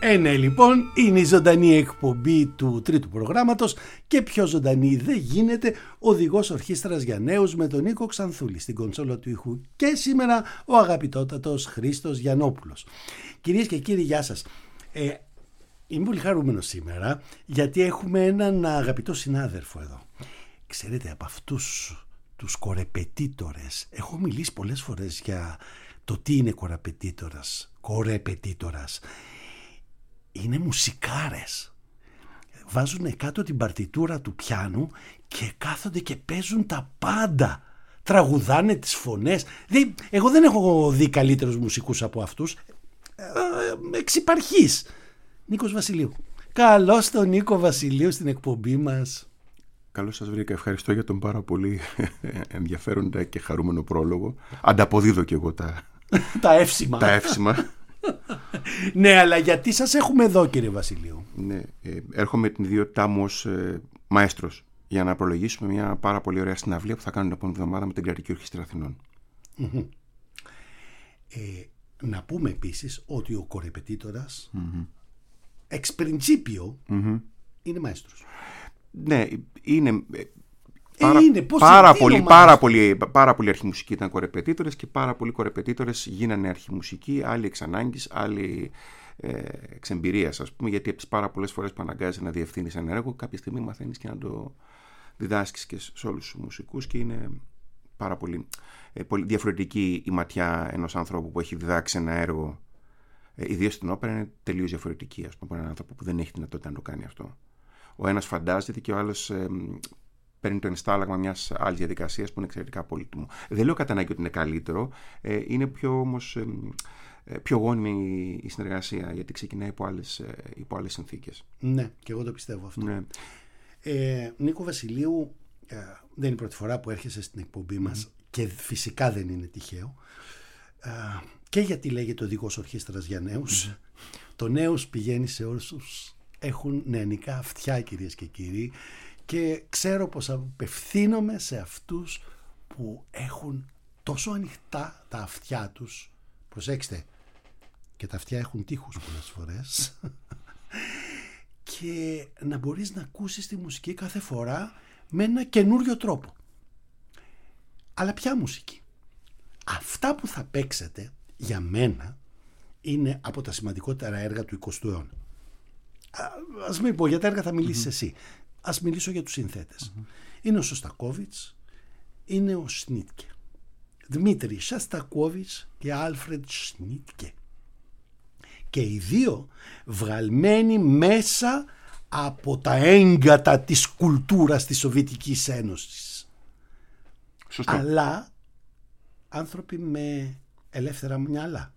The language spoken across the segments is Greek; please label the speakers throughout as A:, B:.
A: Ναι, λοιπόν, είναι η ζωντανή εκπομπή του τρίτου προγράμματος και πιο ζωντανή δεν γίνεται, οδηγός ορχήστρας για νέους με τον Νίκο Ξανθούλη στην κονσόλα του ήχου και σήμερα ο αγαπητότατος Χρήστος Γιαννόπουλος. Κυρίες και κύριοι, γεια σας. Είμαι πολύ χαρούμενος σήμερα γιατί έχουμε έναν αγαπητό συνάδελφο εδώ. Ξέρετε, από αυτούς τους κορεπετήτορες έχω μιλήσει πολλές φορές για το τι είναι κορεπετήτορας. Είναι μουσικάρες. Βάζουν κάτω την παρτιτούρα του πιάνου και κάθονται και παίζουν τα πάντα. Τραγουδάνε τις φωνές. Εγώ δεν έχω δει καλύτερους μουσικούς από αυτούς. Εξυπαρχής. Νίκος Βασιλείου. Καλώς τον Νίκο Βασιλείου στην εκπομπή μας.
B: Καλώς σας βρήκα. Ευχαριστώ για τον πάρα πολύ ενδιαφέροντα και χαρούμενο πρόλογο. Ανταποδίδω κι εγώ
A: τα εύσημα. Ναι, αλλά γιατί σας έχουμε εδώ, κύριε Βασιλείου?
B: Ναι, έρχομαι την ιδιότητά μου ως μαέστρος για να προλογίσουμε μια πάρα πολύ ωραία συναυλία που θα κάνουμε την επόμενη εβδομάδα με την Κρατική Ορχήστρα Αθηνών.
A: Να πούμε επίσης ότι ο κορεπετήτορας εξ πριντσίπιο είναι μαέστρος.
B: Ναι, είναι... Πάρα πολλοί αρχιμουσικοί ήταν κορεπετήτορες και πάρα πολλοί κορεπετήτορες γίνανε αρχιμουσικοί, άλλοι εξ ανάγκης, άλλοι εξ εμπειρίας, ας πούμε, γιατί από τις πάρα πολλές φορές που αναγκάζεσαι να διευθύνεις ένα έργο, κάποια στιγμή μαθαίνεις και να το διδάσκεις και σε όλους τους μουσικούς και είναι πάρα πολύ διαφορετική η ματιά ενός ανθρώπου που έχει διδάξει ένα έργο, ιδίως στην όπερα, είναι τελείως διαφορετική, ας πούμε, από έναν άνθρωπο που δεν έχει δυνατότητα να το κάνει αυτό. Ο ένας φαντάζεται και ο άλλος παίρνει το ενστάλλαγμα μιας άλλης διαδικασίας που είναι εξαιρετικά πολύτιμο. Δεν λέω κατά ανάγκη ότι είναι καλύτερο, είναι πιο γόνιμη η συνεργασία, γιατί ξεκινάει υπό άλλες συνθήκες.
A: Ναι, και εγώ το πιστεύω αυτό. Ναι. Νίκο Βασιλείου, δεν είναι η πρώτη φορά που έρχεσαι στην εκπομπή μας και φυσικά δεν είναι τυχαίο. Και γιατί λέγεται οδηγός ορχήστρας για νέους. Το νέους πηγαίνει σε όσους έχουν νεανικά αυτιά, κυρίες και κύριοι, και ξέρω πως απευθύνομαι σε αυτούς που έχουν τόσο ανοιχτά τα αυτιά τους. Προσέξτε, και τα αυτιά έχουν τείχους πολλές φορές και να μπορείς να ακούσεις τη μουσική κάθε φορά με ένα καινούριο τρόπο. Αλλά ποια μουσική? Αυτά που θα παίξετε για μένα είναι από τα σημαντικότερα έργα του 20ου αιώνα. Ας μην πω για τα έργα, θα μιλήσεις εσύ. Ας μιλήσω για τους συνθέτες. Είναι ο Σωστακόβιτς, είναι ο Σνίτκε. Δημήτρη Σωστακόβιτς και Άλφρεντ Σνίτκε. Και οι δύο βγαλμένοι μέσα από τα έγκατα της κουλτούρας της Σοβιετικής Ένωσης.
B: Σωστό.
A: Αλλά άνθρωποι με ελεύθερα μυαλά.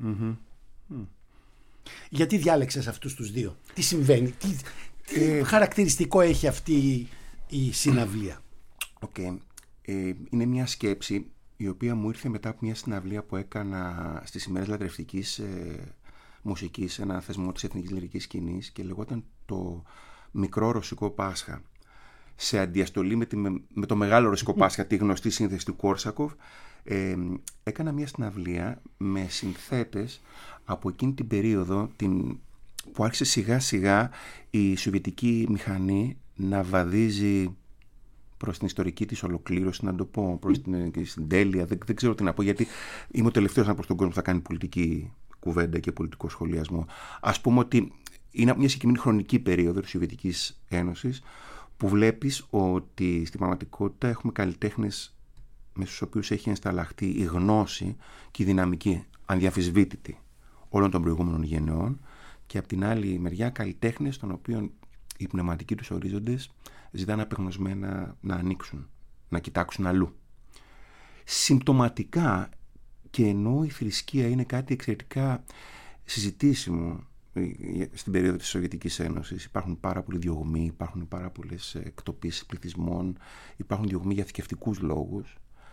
A: Γιατί διάλεξες αυτούς τους δύο? Τι συμβαίνει? Τι χαρακτηριστικό έχει αυτή η συναυλία?
B: Είναι μια σκέψη η οποία μου ήρθε μετά από μια συναυλία που έκανα στις ημέρες λατρευτικής μουσικής, ένα θεσμό της εθνικής λυρικής σκηνής, και λεγόταν το Μικρό Ρωσικό Πάσχα, σε αντιαστολή με το Μεγάλο Ρωσικό Πάσχα, τη γνωστή σύνθεση του Κόρσακοφ. Έκανα μια συναυλία με συνθέτες από εκείνη την περίοδο που άρχισε σιγά σιγά η σοβιετική μηχανή να βαδίζει προς την ιστορική της ολοκλήρωση, να το πω, προς την τέλεια. Δεν ξέρω τι να πω, γιατί είμαι ο τελευταίος άνθρωπος στον κόσμο που θα κάνει πολιτική κουβέντα και πολιτικό σχολιασμό. Ας πούμε ότι είναι μια συγκεκριμένη χρονική περίοδο της Σοβιετικής Ένωσης που βλέπεις ότι στην πραγματικότητα έχουμε καλλιτέχνες με στους οποίους έχει ενσταλλαχθεί η γνώση και η δυναμική ανδιαμφισβήτητη όλων των προηγούμενων γενεών, και από την άλλη μεριά καλλιτέχνες των οποίων οι πνευματικοί τους ορίζοντες ζητάνε απεγνωσμένα να ανοίξουν, να κοιτάξουν αλλού. Συμπτωματικά, και ενώ η θρησκεία είναι κάτι εξαιρετικά συζητήσιμο στην περίοδο της Σοβιετικής Ένωσης, υπάρχουν πάρα πολλοί διωγμοί, υπάρχουν πάρα πολλές εκτοπίσεις πληθυσμών, υπάρχουν διωγμοί για θρησκευτικούς λόγους,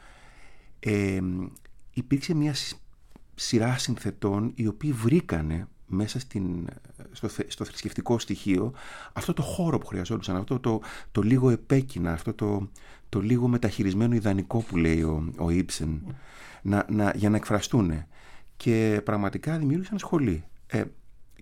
B: υπήρξε μια σειρά συνθετών οι οποίοι βρήκανε μέσα στο θρησκευτικό στοιχείο αυτό το χώρο που χρειαζόντουσαν, αυτό το λίγο επέκεινα, αυτό το λίγο μεταχειρισμένο ιδανικό που λέει ο Ήψεν, για να εκφραστούν, και πραγματικά δημιούργησαν σχολή.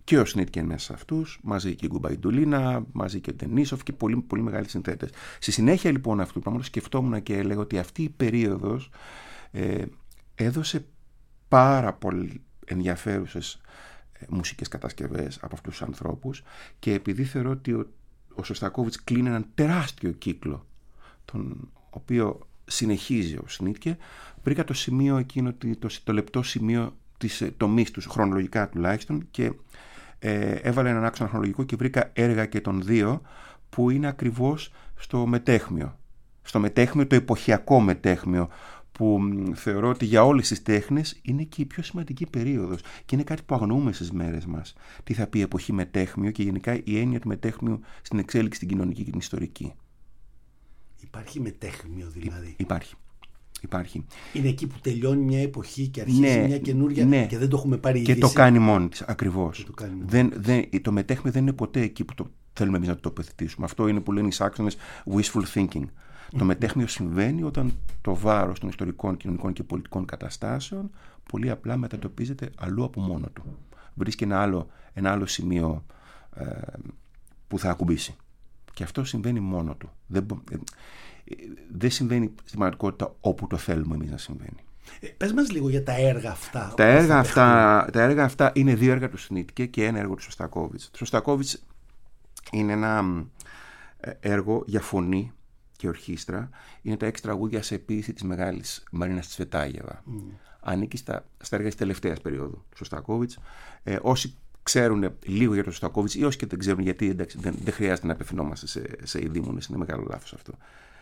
B: Και ο Σνίτκε είναι μέσα σε αυτούς, μαζί και η Γκουμπαϊντουλίνα, μαζί και ο Ντενίσοφ και πολύ, πολύ μεγάλοι συνθέτες. Στη συνέχεια λοιπόν αυτού του πράγματος σκεφτόμουν και έλεγα ότι αυτή η περίοδος έδωσε πάρα πολύ ενδιαφέρουσες μουσικές κατασκευές από αυτούς τους ανθρώπους, και επειδή θεωρώ ότι ο Σωστακόβιτς κλείνει έναν τεράστιο κύκλο, τον οποίο συνεχίζει ο Σνίτκε, βρήκα το σημείο εκείνο, το λεπτό σημείο της τομής τους, χρονολογικά τουλάχιστον, και έβαλα έναν άξονα χρονολογικό και βρήκα έργα και των δύο που είναι ακριβώς στο μετέχμιο. Στο μετέχμιο, το εποχιακό μετέχμιο, που θεωρώ ότι για όλες τις τέχνες είναι και η πιο σημαντική περίοδος και είναι κάτι που αγνοούμε στις μέρες μας. Τι θα πει εποχή μετέχμιο και γενικά η έννοια του μετέχμιου στην εξέλιξη την κοινωνική και την ιστορική.
A: Υπάρχει μετέχμιο δηλαδή?
B: Υπάρχει.
A: Είναι εκεί που τελειώνει μια εποχή και αρχίζει μια καινούρια, και δεν το έχουμε πάρει είδηση.
B: Και το κάνει μόνη της, ακριβώς. Το μετέχμιο δεν είναι ποτέ εκεί που θέλουμε εμείς να το τοποθετήσουμε. Αυτό είναι που λένε οι Σάξονες wishful thinking. Το μετέχμιο συμβαίνει όταν το βάρος των ιστορικών, κοινωνικών και πολιτικών καταστάσεων πολύ απλά μετατοπίζεται αλλού από μόνο του. Βρίσκει ένα άλλο σημείο που θα ακουμπήσει. Και αυτό συμβαίνει μόνο του. Δεν συμβαίνει στην πραγματικότητα όπου το θέλουμε εμείς να συμβαίνει.
A: Πες μας λίγο για τα έργα αυτά.
B: Τα έργα αυτά είναι δύο έργα του Σνίτκε και ένα έργο του Σωστακόβιτς. Το Σωστακόβιτς είναι ένα έργο για φωνή και ορχήστρα. Είναι τα 6 τραγούδια σε ποίηση της μεγάλης Μαρίνας Τσβετάγεβα. Ανήκει στα έργα της τελευταίας περίοδου του Σωστακόβιτς. Όσοι ξέρουν λίγο για τον Σωστακόβιτς ή όσοι και δεν ξέρουν, γιατί εντάξει, δεν χρειάζεται να απευθυνόμαστε σε ειδήμονες, είναι μεγάλο λάθος αυτό.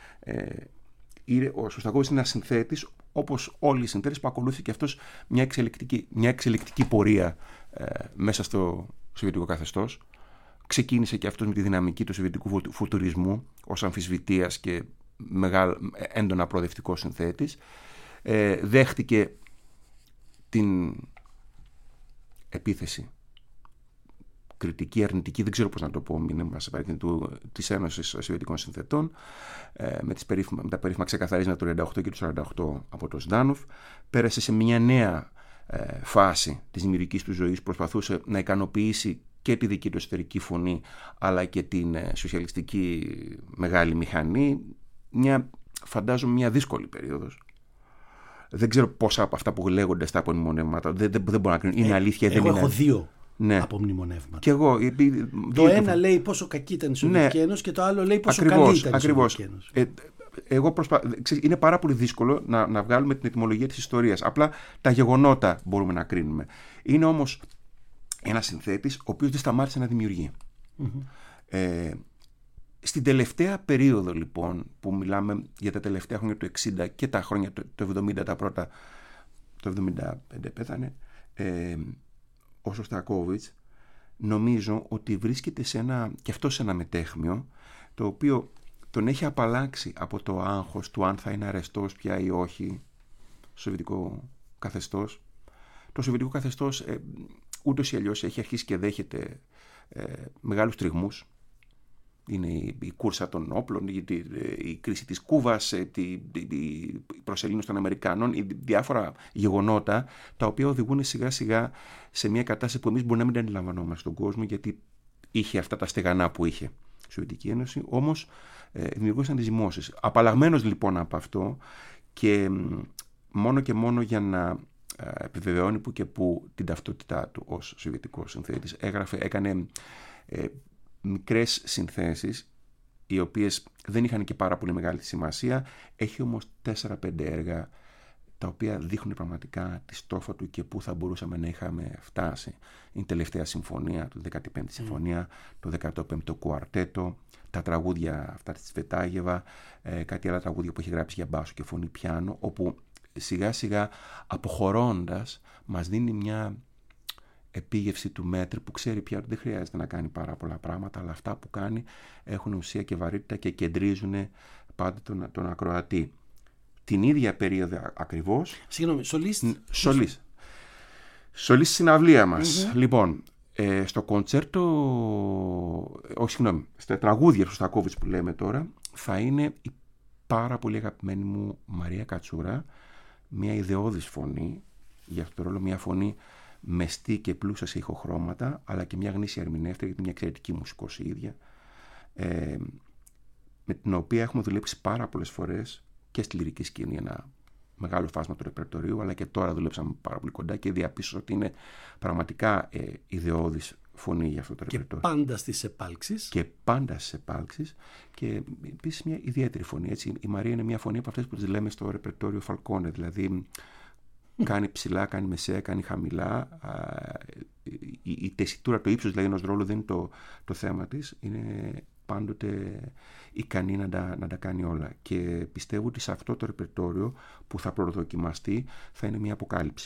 B: Ο Σωστακόβιτς είναι ένας συνθέτης, όπως όλοι οι συνθέτες, που ακολούθησε και αυτός μια εξελικτική πορεία μέσα στο σοβιετικό καθεστώς. Ξεκίνησε και αυτός με τη δυναμική του σοβιετικού φουτουρισμού ως αμφισβητείας και έντονα προοδευτικός συνθέτης. Δέχτηκε την επίθεση, κριτική, αρνητική, δεν ξέρω πώς να το πω, της Ένωσης Σοβιετικών Συνθετών, με τα περίφημα ξεκαθαρίσματα του 1938 και του 1948 από τον Ζντάνοφ. Πέρασε σε μια νέα φάση της δημιουργικής του ζωής, προσπαθούσε να ικανοποιήσει και τη δική του εσωτερική φωνή, αλλά και την σοσιαλιστική μεγάλη μηχανή. Φαντάζομαι μια δύσκολη περίοδος. Δεν ξέρω πόσα από αυτά που λέγονται στα απομνημονεύματα, δεν μπορώ να κρίνω. Είναι αλήθεια, δεν είναι?
A: Έχω δύο απομνημονεύματα.
B: Και εγώ,
A: το ένα λέει πόσο κακή ήταν η Σοβιετική Ένωση και το άλλο λέει πόσο καλή ήταν η Σοβιετική Ένωση.
B: Είναι πάρα πολύ δύσκολο να βγάλουμε την ετυμολογία της ιστορίας. Απλά τα γεγονότα μπορούμε να κρίνουμε. Είναι όμως ένας συνθέτης ο οποίος δεν σταμάτησε να δημιουργεί. Στην τελευταία περίοδο λοιπόν, που μιλάμε για τα τελευταία χρόνια του 60 και τα χρόνια του 70, τα πρώτα, το 75 πέθανε, ο Σωστακόβιτς νομίζω ότι βρίσκεται και αυτό σε ένα μετέχμιο, το οποίο τον έχει απαλλάξει από το άγχος του αν θα είναι αρεστός πια ή όχι σοβιετικό καθεστώς. Το σοβιετικό καθεστώς ούτως ή αλλιώς έχει αρχίσει και δέχεται μεγάλους τριγμούς. Είναι η κούρσα των όπλων, η κρίση της Κούβας, η προσελήνωση των Αμερικανών, διάφορα γεγονότα τα οποία οδηγούν σιγά σιγά σε μια κατάσταση που εμείς μπορεί να μην την αντιλαμβανόμαστε στον κόσμο, γιατί είχε αυτά τα στεγανά που είχε η Σοβιετική Ένωση, όμως δημιουργούσαν τις ζυμώσεις. Απαλλαγμένος λοιπόν από αυτό και μόνο για να επιβεβαιώνει που και που την ταυτότητά του ως σοβιετικός συνθέτης, έκανε μικρές συνθέσεις, οι οποίες δεν είχαν και πάρα πολύ μεγάλη σημασία. Έχει όμως 4-5 έργα τα οποία δείχνουν πραγματικά τη στόφα του και πού θα μπορούσαμε να είχαμε φτάσει. Είναι η τελευταία συμφωνία, το 15η συμφωνία, το 15ο κουαρτέτο, τα τραγούδια αυτά της Τσβετάγεβα, κάτι άλλα τραγούδια που έχει γράψει για μπάσο και φωνή πιάνο, όπου σιγά σιγά αποχωρώντας μας δίνει μια επίγευση του μέτρη που ξέρει πια ότι δεν χρειάζεται να κάνει πάρα πολλά πράγματα, αλλά αυτά που κάνει έχουν ουσία και βαρύτητα και κεντρίζουν πάντα τον ακροατή. Την ίδια περίοδο ακριβώς.
A: Συγγνώμη,
B: Σολής συναυλία μας. Λοιπόν, στο κοντσέρτο, στα τραγούδια του Σωστακόβιτς που λέμε τώρα, θα είναι η πάρα πολύ αγαπημένη μου Μαρία Κατσούρα, μια ιδεώδης φωνή για αυτό το ρόλο, μια φωνή μεστή και πλούσια σε ηχοχρώματα, αλλά και μια γνήσια ερμηνεύτρια, γιατί μια εξαιρετική μουσικός η ίδια, με την οποία έχουμε δουλέψει πάρα πολλές φορές και στη λυρική σκηνή, ένα μεγάλο φάσμα του ρεπερτορίου, αλλά και τώρα δουλέψαμε πάρα πολύ κοντά και διαπίστωσα ότι είναι πραγματικά ιδεώδης φωνή για αυτό το ρεπερτόριο.
A: Και πάντα στις επάλξεις.
B: Και πάντα στις επάλξεις. Και επίσης μια ιδιαίτερη φωνή. Έτσι. Η Μαρία είναι μια φωνή από αυτές που τις λέμε στο ρεπερτόριο Φαλκόνε. Δηλαδή κάνει ψηλά, κάνει μεσαία, κάνει χαμηλά. Η τεσιτούρα, το ύψος δηλαδή ενός ρόλου δεν είναι το θέμα της. Είναι πάντοτε ικανή να τα κάνει όλα. Και πιστεύω ότι σε αυτό το ρεπερτόριο που θα προδοκιμαστεί θα είναι μια αποκάλυψη.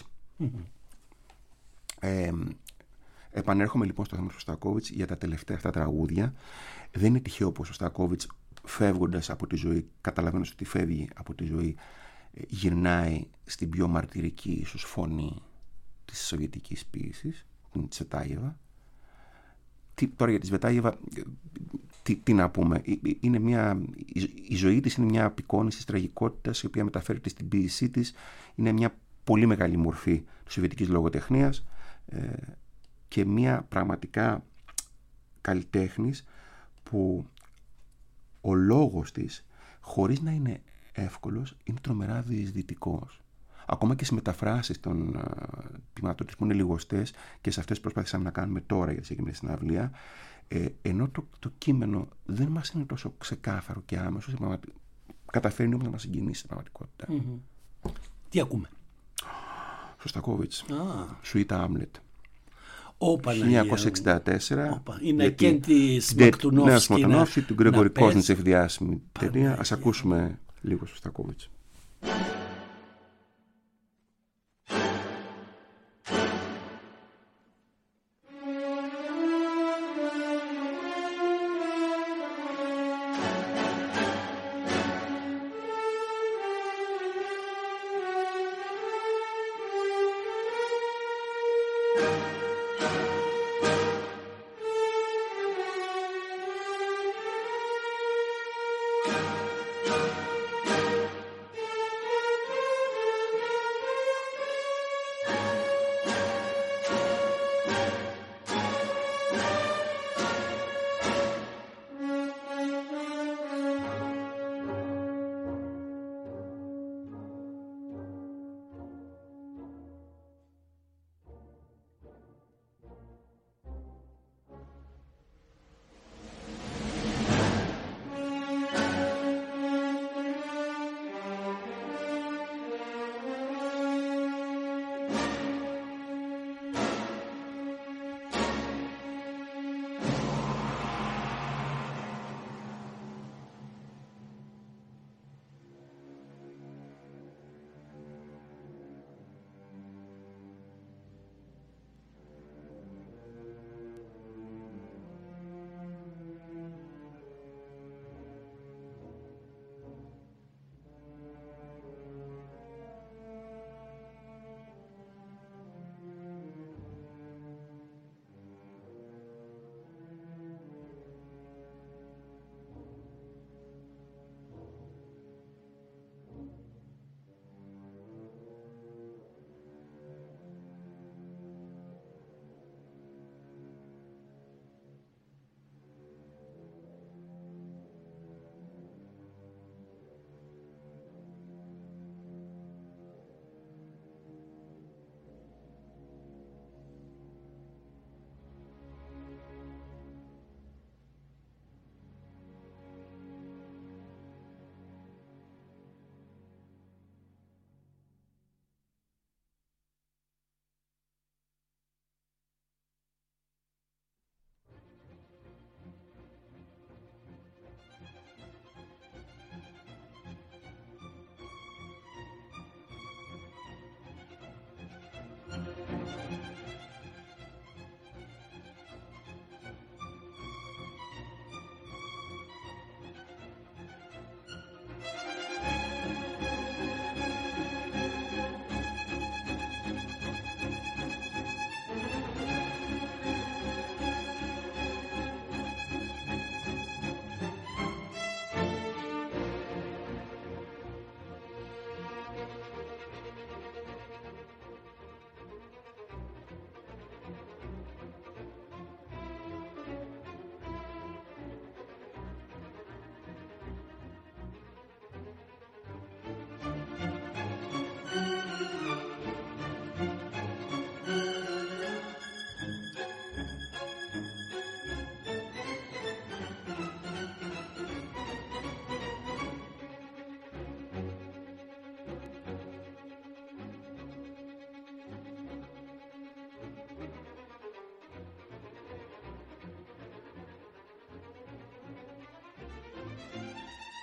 B: Επανέρχομαι λοιπόν στο θέμα του Σωστακόβιτς για τα τελευταία αυτά τραγούδια. Δεν είναι τυχαίο πως ο Σωστακόβιτς, φεύγοντας από τη ζωή, καταλαβαίνοντας ότι φεύγει από τη ζωή, γυρνάει στην πιο μαρτυρική ίσως φωνή της σοβιετικής ποίησης, την Τσβετάγεβα. Τώρα για τη Τσβετάγεβα, τι να πούμε. Η ζωή της είναι μια απεικόνηση της τραγικότητας, η οποία μεταφέρεται στην ποίησή της. Είναι μια πολύ μεγάλη μορφή της σοβιετικής λογοτεχνίας και μια πραγματικά καλλιτέχνης που ο λόγος της, χωρίς να είναι εύκολος, είναι τρομερά διεισδυτικός. Ακόμα και στις μεταφράσεις των ποιημάτων της που είναι λιγοστές, και σε αυτές προσπαθήσαμε να κάνουμε τώρα για τη συγκεκριμένη συναυλία, ενώ το κείμενο δεν μας είναι τόσο ξεκάθαρο και άμεσο, καταφέρνει όμως να μας συγκινήσει στην πραγματικότητα.
A: Τι ακούμε?
B: Σωστακόβιτς, Sweet Hamlet.
A: 1964.
B: Είναι
A: και τη Σμακτουνόφσκι
B: του Γκρέγορη Κόσνιτσεφ, διάσημη ταινία. Ας ακούσουμε λίγο Σωστακόβιτς.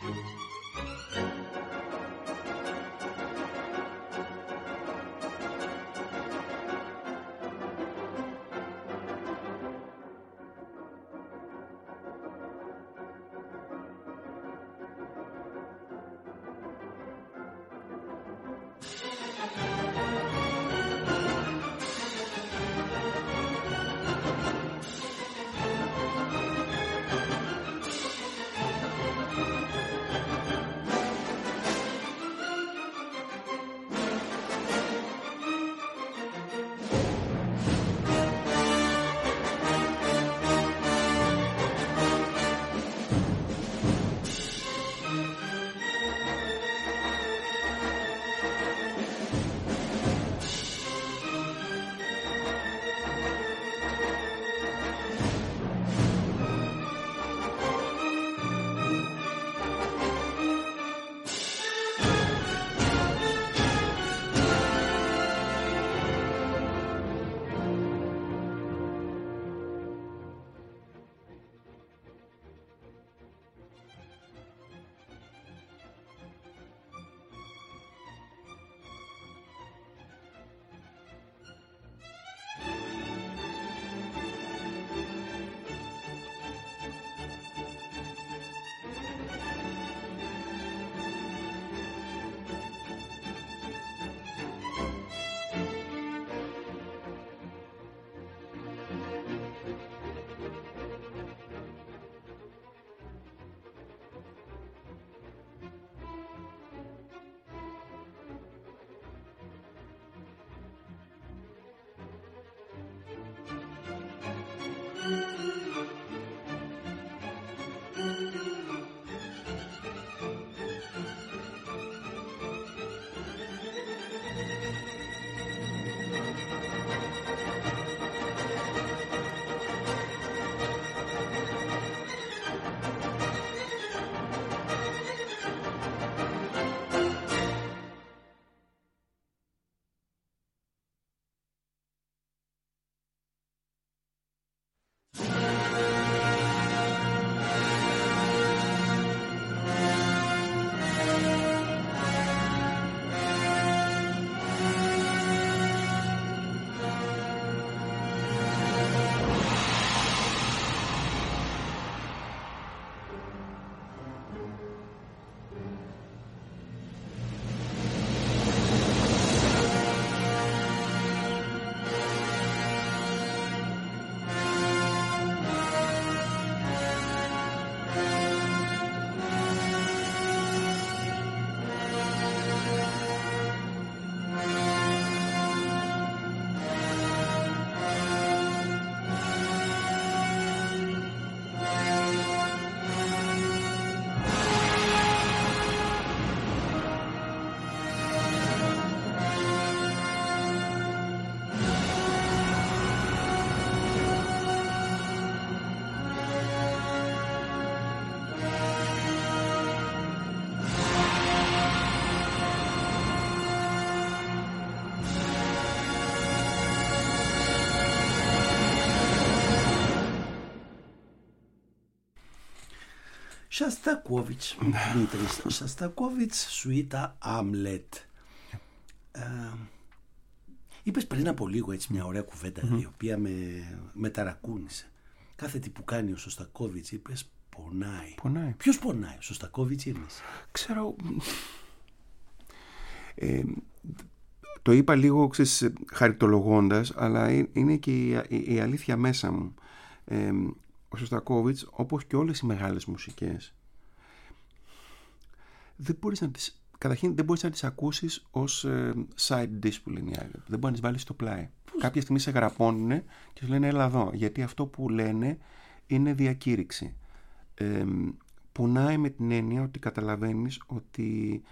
A: Σαστακόβιτς, Δημήτρης. Σαστακόβιτς, σουίτα Άμλετ. Είπες πριν από λίγο έτσι μια ωραία κουβέντα η οποία με ταρακούνησε. Κάθε τι που κάνει ο Σωστακόβιτς, είπες, πονάει. Ποιος πονάει, ο Σωστακόβιτς ή εμείς?
B: Ξέρω. Το είπα λίγο χαριτολογώντας, αλλά είναι και η αλήθεια μέσα μου. Ο Σωστακόβιτς, όπως και όλες οι μεγάλες μουσικές, καταρχήν δεν μπορείς να τις ακούσεις ως side dish που λένε οι άλλοι. Δεν μπορείς να τις βάλεις στο πλάι. Κάποια στιγμή σε γραπώνουνε και σου λένε έλα εδώ, γιατί αυτό που λένε είναι διακήρυξη. Πονάει με την έννοια ότι καταλαβαίνεις ότι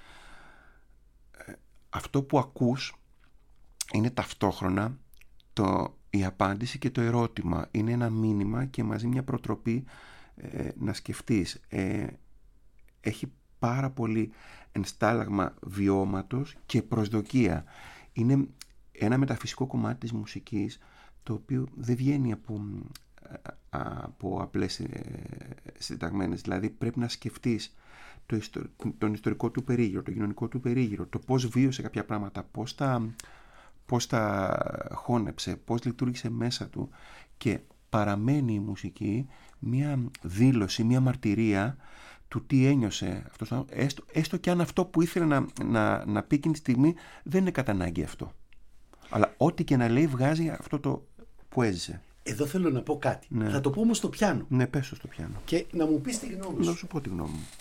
B: αυτό που ακούς είναι ταυτόχρονα η απάντηση και το ερώτημα. Είναι ένα μήνυμα και μαζί μια προτροπή να σκεφτείς. Έχει πάρα πολύ ενστάλλαγμα βιώματος και προσδοκία. Είναι ένα μεταφυσικό κομμάτι της μουσικής, το οποίο δεν βγαίνει από απλές συνταγμένες. Δηλαδή πρέπει να σκεφτείς τον ιστορικό του περίγυρο, το κοινωνικό του περίγυρο, το πώς βίωσε κάποια πράγματα, πώς τα χώνεψε, πώς λειτουργήσε μέσα του, και παραμένει η μουσική μια δήλωση, μια μαρτυρία του τι ένιωσε αυτός, έστω και αν αυτό που ήθελε να πει εκείνη τη στιγμή δεν είναι κατά ανάγκη αυτό. Αλλά ό,τι και να λέει βγάζει αυτό το που έζησε.
A: Εδώ θέλω να πω κάτι.
B: Ναι.
A: Θα το πω όμως στο πιάνο.
B: Ναι, πες το στο πιάνο.
A: Και να μου πεις τη γνώμη σου.
B: Να σου πω τη γνώμη μου.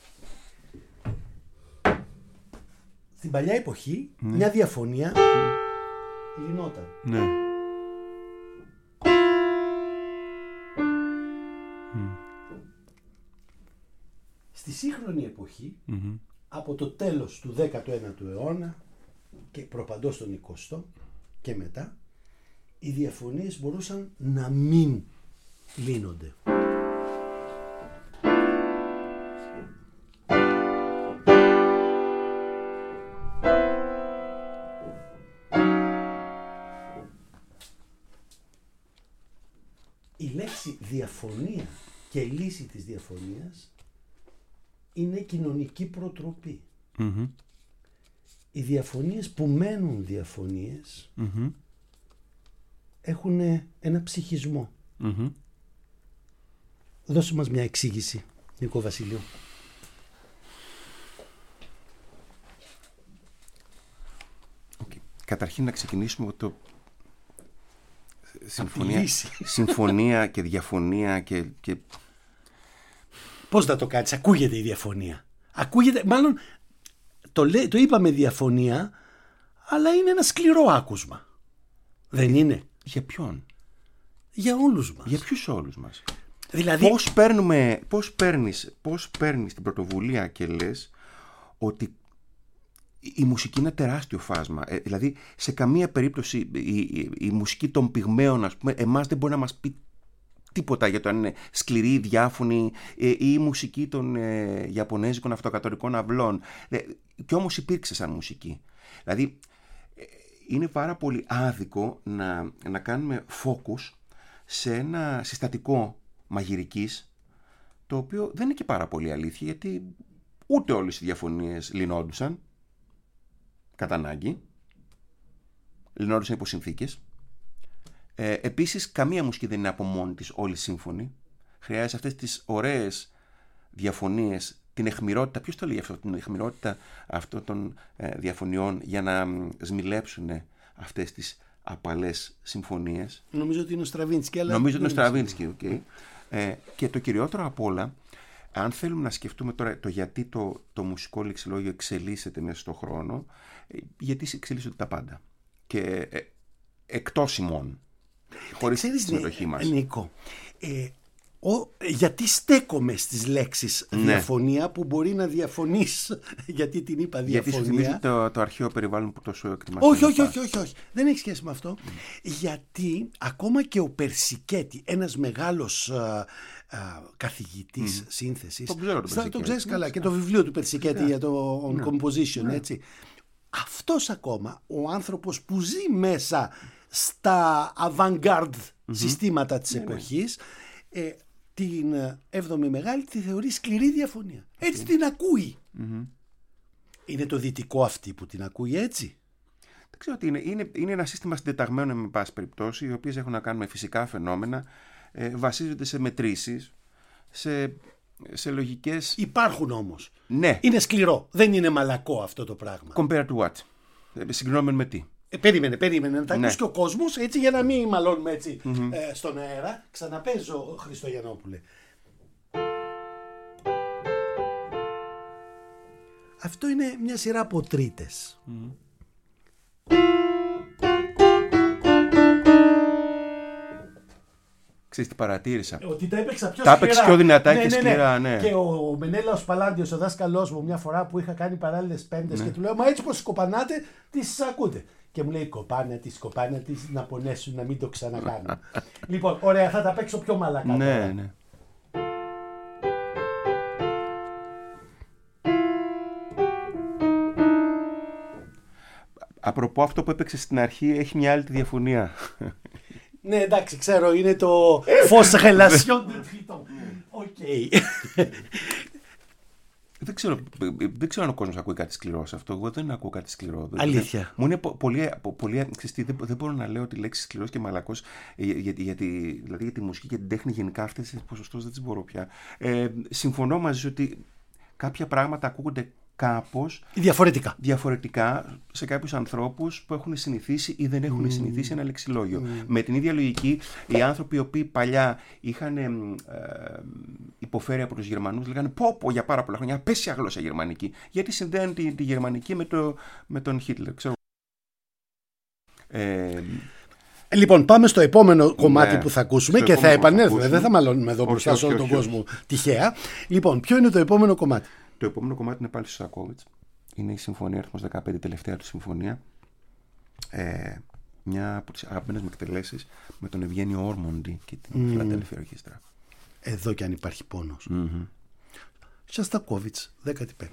A: Στην παλιά εποχή, μια διαφωνία λυνόταν.
B: Ναι.
A: Στη σύγχρονη εποχή, από το τέλος του 19ου αιώνα και προπαντός τον 20ο και μετά, οι διαφωνίες μπορούσαν να μην λύνονται. Η λέξη διαφωνία και λύση της διαφωνίας είναι κοινωνική προτροπή. Οι διαφωνίες που μένουν διαφωνίες έχουν ένα ψυχισμό. Δώσε μας μια εξήγηση, Νίκο Βασιλείου.
B: Καταρχήν να ξεκινήσουμε από το συμφωνία και διαφωνία και...
A: Πώς να το κάνεις, ακούγεται η διαφωνία. Ακούγεται, μάλλον το είπαμε διαφωνία, αλλά είναι ένα σκληρό άκουσμα. Δεν είναι?
B: Για ποιον?
A: Για όλους μας.
B: Για ποιους όλους μας?
A: Δηλαδή...
B: Πώς παίρνεις την πρωτοβουλία και λες ότι η μουσική είναι ένα τεράστιο φάσμα. Δηλαδή σε καμία περίπτωση η μουσική των πυγμαίων, ας πούμε, εμάς δεν μπορεί να μας πει τίποτα για το αν είναι σκληρή, διάφωνη, ή η μουσική των Ιαπωνέζικων αυτοκατορικών αυλών. Κι όμως υπήρξε σαν μουσική. Δηλαδή είναι πάρα πολύ άδικο να κάνουμε focus σε ένα συστατικό μαγειρικής, το οποίο δεν είναι και πάρα πολύ αλήθεια, γιατί ούτε όλες οι διαφωνίες λυνόντουσαν κατά ανάγκη, λυνόντουσαν υπό συνθήκες. Επίσης, καμία μουσική δεν είναι από μόνη της όλη σύμφωνη. Χρειάζεται αυτές τις ωραίες διαφωνίες, την αιχμηρότητα. Ποιος το λέει αυτό, την αιχμηρότητα αυτών των διαφωνιών, για να σμιλέψουν αυτές τις απαλές συμφωνίες.
A: Νομίζω ότι είναι ο Στραβίνσκι.
B: Νομίζω ότι είναι ο Στραβίνσκι, okay. Και το κυριότερο απ' όλα, αν θέλουμε να σκεφτούμε τώρα το γιατί το μουσικό λεξιλόγιο εξελίσσεται μέσα στον χρόνο, γιατί εξελίσσονται τα πάντα. Και εκτός ημών, χωρίς τη συμμετοχή μας.
A: Νίκο, γιατί στέκομαι στις λέξεις διαφωνία, που μπορεί να διαφωνείς, γιατί την είπα διαφωνία.
B: Γιατί σου θυμίζει το αρχαίο περιβάλλον που τόσο εκτιμάς.
A: Όχι. Δεν έχει σχέση με αυτό. Γιατί ακόμα και ο Περσικέτη, ένας μεγάλος καθηγητής σύνθεσης, τον ξέρεις καλά, και το βιβλίο του Περσικέτη για το On Composition, έτσι. Αυτός ακόμα, ο άνθρωπος που ζει μέσα στα avant-garde συστήματα της εποχής, την 7η Μεγάλη τη θεωρεί σκληρή διαφωνία. Έτσι την ακούει. Είναι το δυτικό αυτή που την ακούει έτσι?
B: Δεν ξέρω τι είναι. Είναι ένα σύστημα συντεταγμένο, με πάση περιπτώσει, οι οποίες έχουν να κάνουν με φυσικά φαινόμενα, βασίζονται σε μετρήσεις, σε λογικές.
A: Υπάρχουν όμως.
B: Ναι.
A: Είναι σκληρό. Δεν είναι μαλακό αυτό το πράγμα.
B: Compared to what? Συγκρινόμενο με τι?
A: Περίμενε να τα ακούσει και ο κόσμος, έτσι, για να μην μαλώνουμε έτσι στον αέρα. Ξαναπέζω, Χριστογιαννόπουλε. Αυτό είναι μια σειρά από τρίτες.
B: Ξέρεις τι παρατήρησα?
A: Ότι τα έπαιξα πιο
B: σκληρά. Τα έπαιξε πιο δυνατά και σκληρά, ναι.
A: Και ο Μενέλαος Παλάντιος, ο δάσκαλός μου, μια φορά που είχα κάνει παράλληλες πέμπτες, και του λέω, μα έτσι πως σκοπανάτε, τις ακούτε? Και μου λέει, κοπάνε τις να πονέσουν, να μην το ξανακάνουν. Λοιπόν, ωραία, θα τα παίξω πιο μαλακά.
B: Ναι. Απροπό, αυτό που έπαιξε στην αρχή έχει μια άλλη διαφωνία.
A: Ναι, εντάξει, ξέρω, είναι το fausse relation de Triton. Οκ.
B: Δεν ξέρω αν ο κόσμος ακούει κάτι σκληρό σε αυτό. Εγώ δεν ακούω κάτι σκληρό.
A: Αλήθεια.
B: Μου είναι πολύ δεν μπορώ να λέω τη λέξη σκληρός και μαλακός δηλαδή για τη μουσική και την τέχνη γενικά αυτές τις ποσοστώσεις δεν τις μπορώ πια. Συμφωνώ μαζί σου ότι κάποια πράγματα ακούγονται κάπως διαφορετικά σε κάποιους ανθρώπους που έχουν συνηθίσει ή δεν έχουν συνηθίσει ένα λεξιλόγιο. Με την ίδια λογική, οι άνθρωποι οι οποίοι παλιά είχαν υποφέρει από τους Γερμανούς λέγανε πω για πάρα πολλά χρόνια απέσια γλώσσα γερμανική, γιατί συνδέαν τη γερμανική με τον Χίτλερ.
A: Λοιπόν, πάμε στο επόμενο κομμάτι που θα ακούσουμε και θα επανέλθουμε. Δεν θα μαλώνουμε εδώ μπροστά σε όλο τον κόσμο τυχαία. Λοιπόν, ποιο είναι το επόμενο κομμάτι?
B: Το επόμενο κομμάτι είναι πάλι στο Σοστακόβιτς. Είναι η Συμφωνία αριθμός 15, τελευταία του συμφωνία. Μια από τις αγαπημένες μου εκτελέσεις με τον Ευγένιο Όρμοντι και την Φιλαδέλφια Ορχήστρα.
A: Εδώ κι αν υπάρχει πόνος. Σοστακόβιτς, 15η.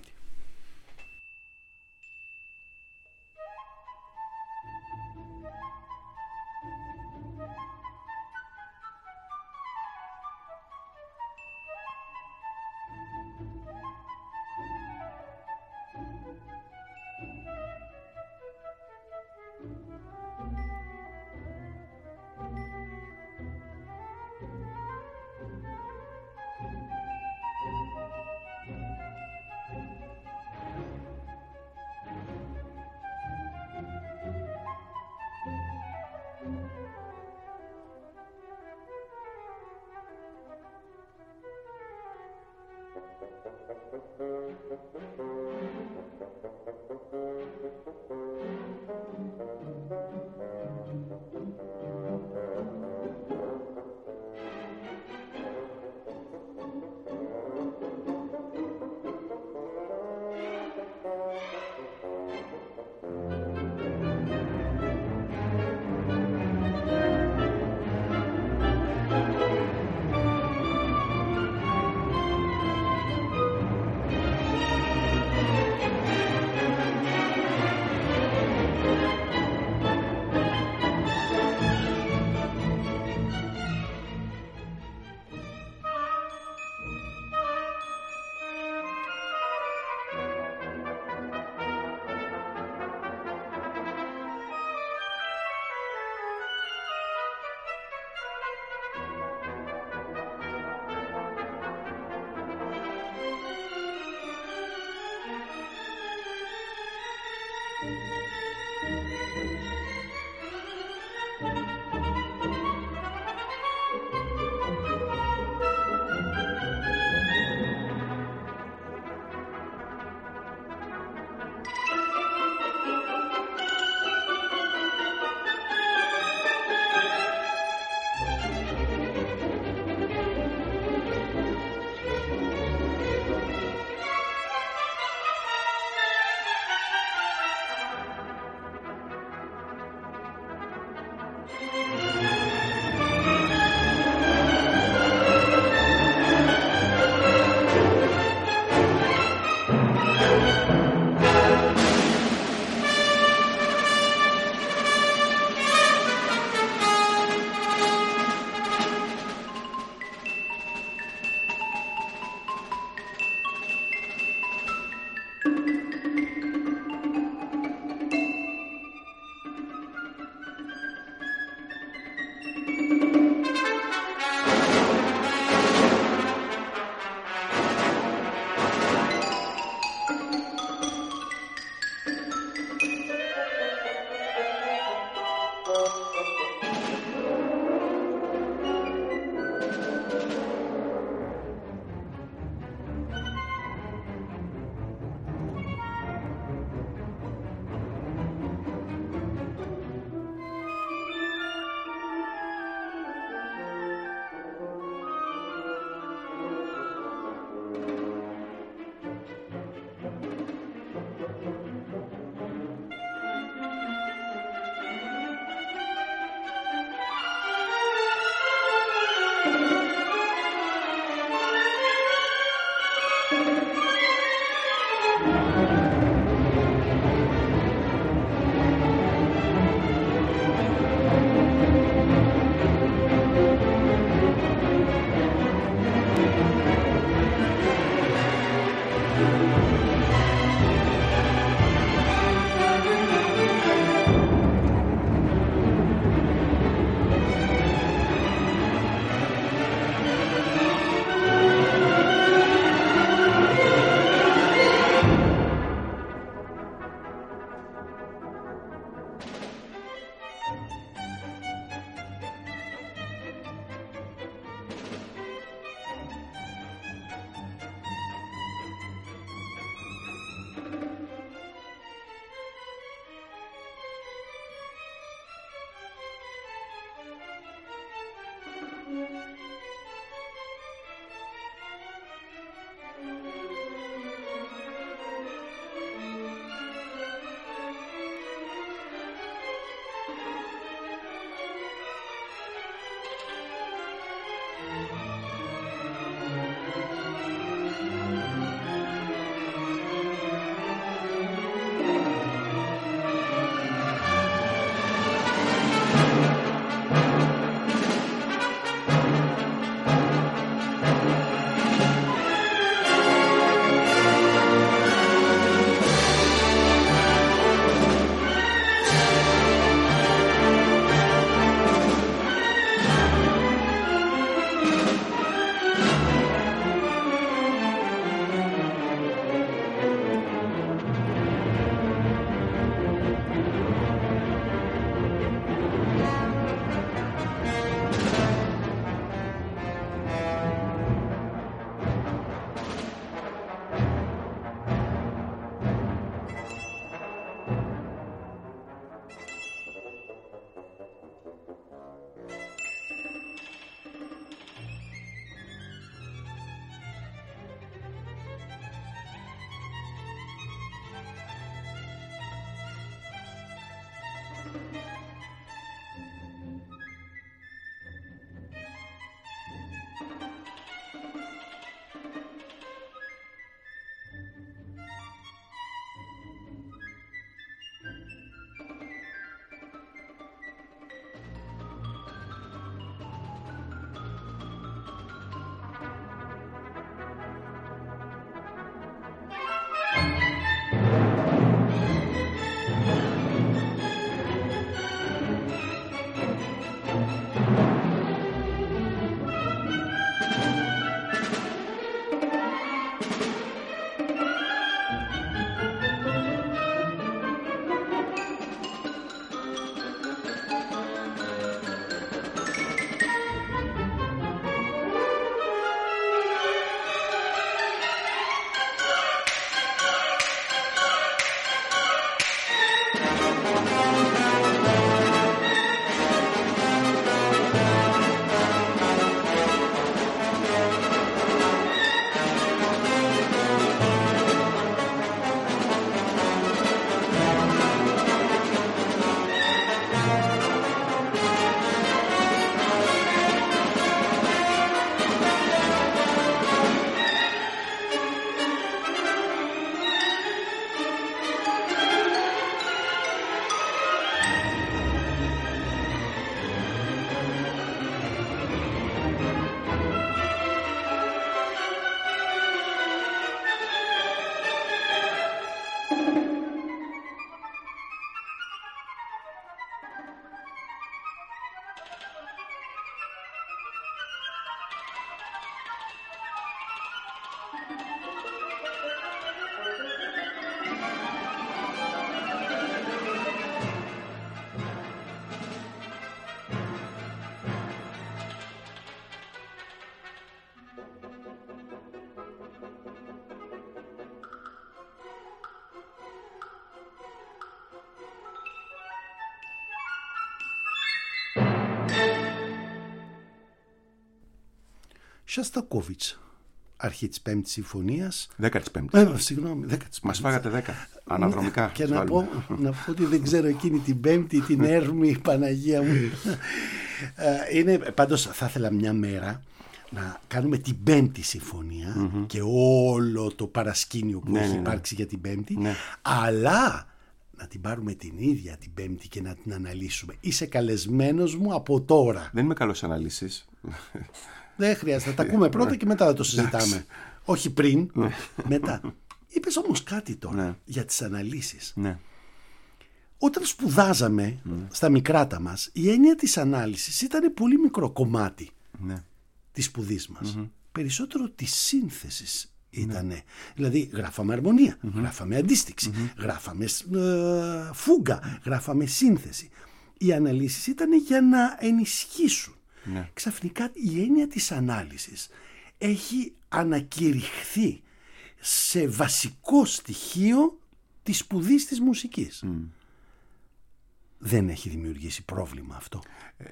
A: Σιωστακόβιτς, αρχή της 5ης συμφωνίας.
B: 15ης.
A: Συγγνώμη, 15ης.
B: Μας φάγατε 10 αναδρομικά.
A: Και να πω ότι δεν ξέρω εκείνη την Πέμπτη, την Έρμη, Παναγία μου. Πάντως θα ήθελα μια μέρα να κάνουμε την 5η συμφωνία και όλο το παρασκήνιο που έχει υπάρξει για την 5η, αλλά να την πάρουμε την ίδια την 5η και να την αναλύσουμε. Είσαι καλεσμένος μου από τώρα.
B: Δεν είμαι καλός αναλύσεις.
A: Δεν χρειάζεται, τα ακούμε πρώτα και μετά θα το συζητάμε. Όχι πριν, μετά. Είπες όμως κάτι τώρα για τις αναλύσεις. Όταν σπουδάζαμε στα μικράτα μας, η έννοια της ανάλυσης ήταν πολύ μικρό κομμάτι της σπουδής μας. Περισσότερο της σύνθεσης ήτανε. Δηλαδή γράφαμε αρμονία, γράφαμε αντίστοιξη, γράφαμε φούγκα, γράφαμε σύνθεση. Οι αναλύσεις ήταν για να ενισχύσουν. Ξαφνικά η έννοια της ανάλυσης έχει ανακηρυχθεί σε βασικό στοιχείο της σπουδής της μουσικής. Δεν έχει δημιουργήσει πρόβλημα αυτό?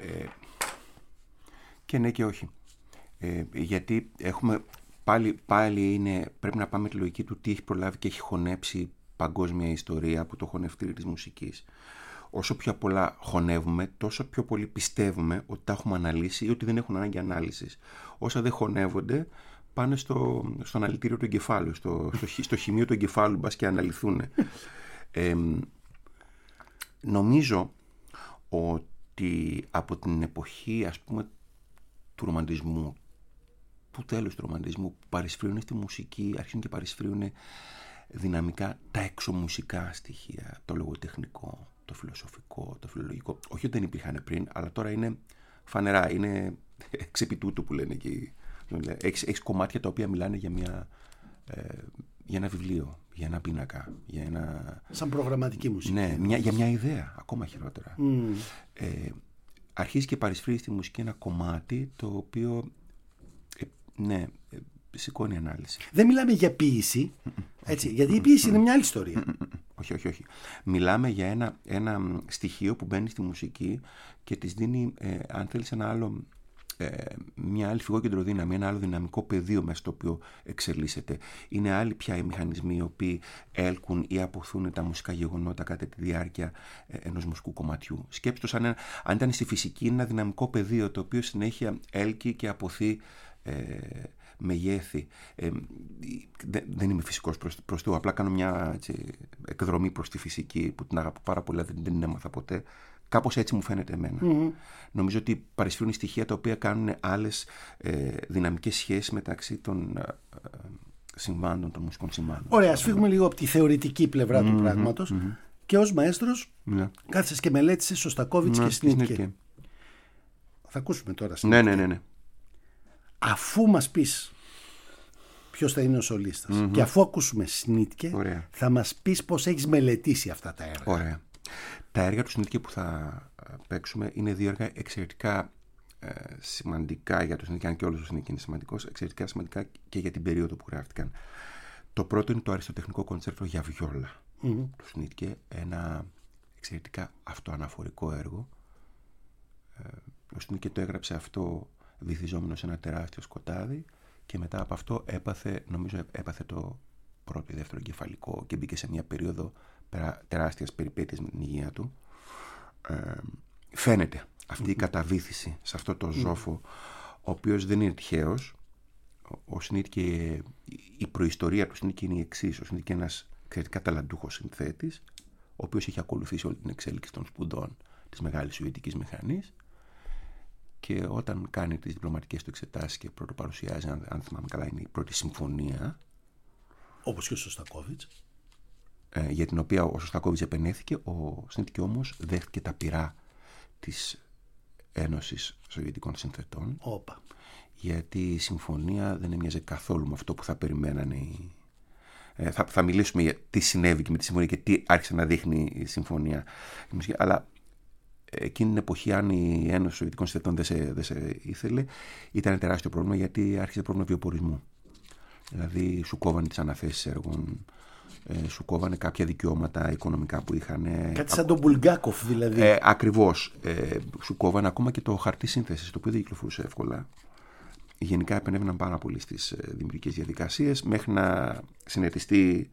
B: Και ναι και όχι. Γιατί έχουμε πρέπει να πάμε τη λογική του τι έχει προλάβει και έχει χωνέψει παγκόσμια ιστορία από το χωνευτήρι της μουσικής. Όσο πιο πολλά χωνεύουμε, τόσο πιο πολύ πιστεύουμε ότι τα έχουμε αναλύσει ή ότι δεν έχουν ανάγκη ανάλυσης. Όσα δεν χωνεύονται, πάνε στο αναλυτήριο του εγκεφάλου, στο χημείο του εγκεφάλου, μπας και αναλυθούν. Νομίζω ότι από την εποχή, ας πούμε, του ρομαντισμού, του τέλους του ρομαντισμού, που παρισφρίουν στη μουσική, αρχίζουν και παρισφρίουν δυναμικά τα εξωμουσικά στοιχεία, το λογοτεχνικό, το φιλοσοφικό, το φιλολογικό. Όχι ότι δεν υπήρχαν πριν, αλλά τώρα είναι φανερά, είναι εξ επί τούτου που λένε εκεί. Έχεις κομμάτια τα οποία μιλάνε για ένα βιβλίο, για ένα πίνακα, για ένα...
A: Σαν προγραμματική μουσική.
B: Ναι, για μια ιδέα, ακόμα χειρότερα. Αρχίζει και παρισφρεί στη μουσική ένα κομμάτι το οποίο σηκώνει ανάλυση.
A: Δεν μιλάμε για ποίηση, έτσι, γιατί η ποίηση είναι μια άλλη ιστορία.
B: Όχι. Μιλάμε για ένα στοιχείο που μπαίνει στη μουσική και της δίνει, αν θέλεις, μια άλλη φυγόκεντροδύναμη, ένα άλλο δυναμικό πεδίο μέσα στο οποίο εξελίσσεται. Είναι άλλοι πια οι μηχανισμοί οι οποίοι έλκουν ή αποθούν τα μουσικά γεγονότα κατά τη διάρκεια ενός μουσικού κομματιού. Σκέψτε το αν ήταν στη φυσική, είναι ένα δυναμικό πεδίο το οποίο συνέχεια έλκει και αποθεί μεγέθη. Δεν είμαι φυσικός προς το, απλά κάνω μια εκδρομή προς τη φυσική που την αγαπώ πάρα πολύ, δεν την έμαθα ποτέ. Κάπως έτσι μου φαίνεται εμένα. Νομίζω ότι παρισφρούν στοιχεία τα οποία κάνουν άλλες δυναμικές σχέσεις μεταξύ των συμβάντων, των μουσικών συμβάντων.
A: Ωραία, ας φύγουμε λίγο από τη θεωρητική πλευρά του πράγματος και ως μαέστρος κάθεσες και μελέτησες Σωστακόβιτς και Σνίτκε. Θα ακούσουμε τώρα Σνίτκε.
B: Ναι.
A: Αφού μας πεις ποιος θα είναι ο σολίστας και αφού ακούσουμε Σνίτκε, θα μας πεις πώς έχεις μελετήσει αυτά τα έργα.
B: Ωραία. Τα έργα του Σνίτκε που θα παίξουμε είναι δύο έργα εξαιρετικά σημαντικά για το Σνίτκε, αν και όλος ο Σνίτκε είναι σημαντικός, εξαιρετικά σημαντικά και για την περίοδο που γράφτηκαν. Το πρώτο είναι το αριστοτεχνικό κοντσέρτο για βιόλα του Σνίτκε, ένα εξαιρετικά αυτοαναφορικό έργο. Ο Σνίτκε το έγραψε αυτό βυθιζόμενο σε ένα τεράστιο σκοτάδι και μετά από αυτό έπαθε το πρώτο ή δεύτερο εγκεφαλικό και μπήκε σε μια περίοδο τεράστιας περιπέτειας με την υγεία του. Φαίνεται αυτή η καταβύθιση σε αυτό το ζόφο, ο οποίος δεν είναι τυχαίος. Ο Σνίτκε, η προϊστορία του Σνίτκε είναι η εξής. Ο Σνίτκε είναι ένας εξαιρετικά ταλαντούχος συνθέτης, ο οποίος έχει ακολουθήσει όλη την εξέλιξη των σπουδών της μεγάλης σοβιετικής μηχανής και όταν κάνει τις διπλωματικές του εξετάσεις και πρωτοπαρουσιάζει, αν θυμάμαι καλά, είναι η πρώτη συμφωνία.
A: Όπως και ο Σωστακόβιτς.
B: Για την οποία ο Σωστακόβιτς επενέθηκε, ο Σνίτκε όμως δέχτηκε τα πυρά της Ένωσης Σοβιετικών Συνθετών.
A: Όπα.
B: Γιατί η συμφωνία δεν έμοιαζε καθόλου με αυτό που θα περιμένανε. Θα μιλήσουμε για τι συνέβη και με τη συμφωνία και τι άρχισε να δείχνει η συμφωνία. Αλλά εκείνη την εποχή, αν η Ένωση Σοβιετικών Συνθετών δεν σε ήθελε, ήταν τεράστιο πρόβλημα, γιατί άρχισε πρόβλημα βιοπορισμού. Δηλαδή σου κόβανε τις αναθέσεις έργων, σου κόβανε κάποια δικαιώματα οικονομικά που είχαν.
A: Κάτι σαν τον Μπουλγκάκοφ δηλαδή.
B: Ακριβώς. Σου κόβανε ακόμα και το χαρτί σύνθεσης, το οποίο δεν κυκλοφορούσε εύκολα. γενικά επενέβαιναν πάρα πολύ στις δημιουργικές διαδικασίες μέχρι να συνετιστεί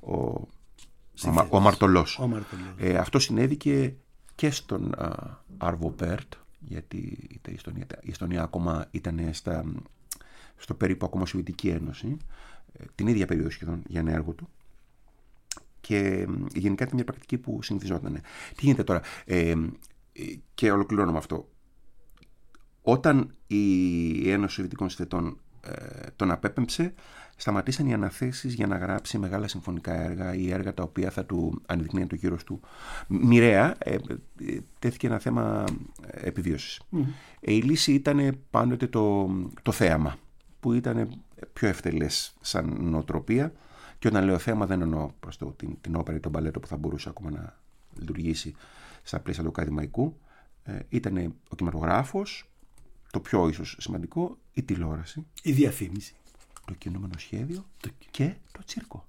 B: ο αμαρτωλός. Αυτό συνέβηκε και στον Άρβο Πέρτ, γιατί η Εστονία ακόμα ήταν στο περίπου ακόμα Σοβιετική Ένωση, την ίδια περίοδο σχεδόν για ένα έργο του, και γενικά ήταν μια πρακτική που συνηθιζόταν. Τι γίνεται τώρα, και ολοκληρώνω με αυτό. Όταν η Ένωση Σοβιετικών Συνθετών τον απέπεμψε, σταματήσαν οι αναθέσεις για να γράψει μεγάλα συμφωνικά έργα ή έργα τα οποία θα του ανεδεικνύουν το κύρος του. Μοιραία τέθηκε ένα θέμα επιβίωσης. Η λύση ήταν πάντοτε το θέαμα, που ήταν πιο ευτελές σαν νοοτροπία, και όταν λέω θέαμα δεν εννοώ προς την όπερα ή τον μπαλέτο που θα μπορούσε ακόμα να λειτουργήσει στα πλαίσια του ακαδημαϊκού. Ήταν ο κινηματογράφος, το πιο ίσως σημαντικό, η τηλεόραση,
A: η διαφήμιση,
B: το κινούμενο σχέδιο και το τσίρκο.